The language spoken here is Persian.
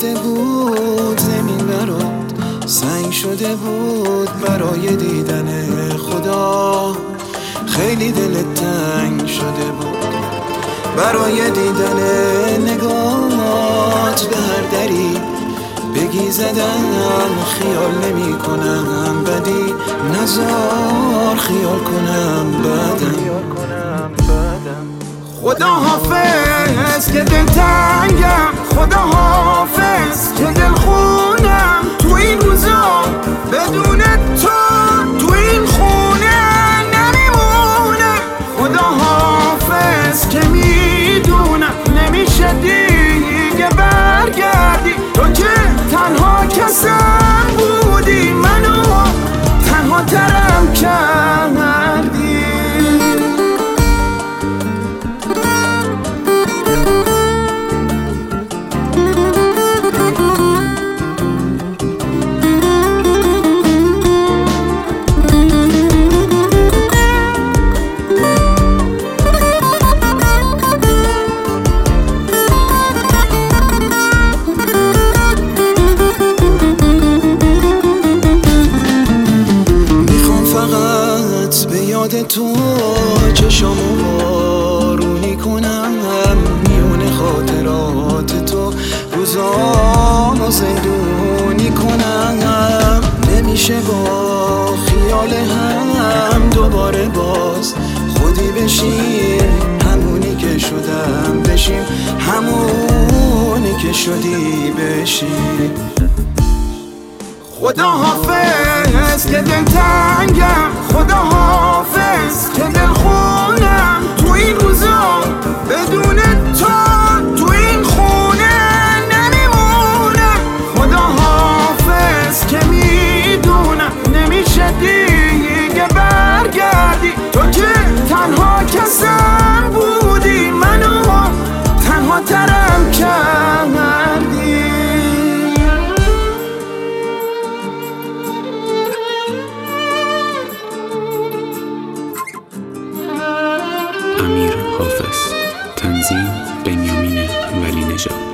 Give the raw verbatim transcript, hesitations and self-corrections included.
بسته بود زمین برات، سنگ شده بود برای دیدن خدا. خیلی دلت تنگ شده بود برای دیدن نگاهات به هر دری بگی زدم. خیال نمی کنم بدی، نزار خیال کنم بدم. خدا حافظ که دل تنگم، خدا حافظ که دل خونم. تو این روزا بدون تو تو این خونه نمیمونم. خدا حافظ که میدونم نمیشه دیگه برگردی. تو که تنها کسم بودی، منو تنها ترم کردی. تو چشامو بارونی کنم، میونه خاطرات تو روزامو زندونی کنم. نمیشه با خیال هم دوباره باز خودی بشیم، همونی که شدم بشیم، همونی که شدی بشیم. خدا حافظ که دل تنگم، خدا حافظ که دل خونم. تو این روزا بدون تو تو این خونه نمیمونم. خدا حافظ که میدونم نمیشه دیگه برگردی. تو که تنها کسم بودی، منو تنها ترم کردی. امیر حافظ، تنظیم بنیامین ولی نژاد.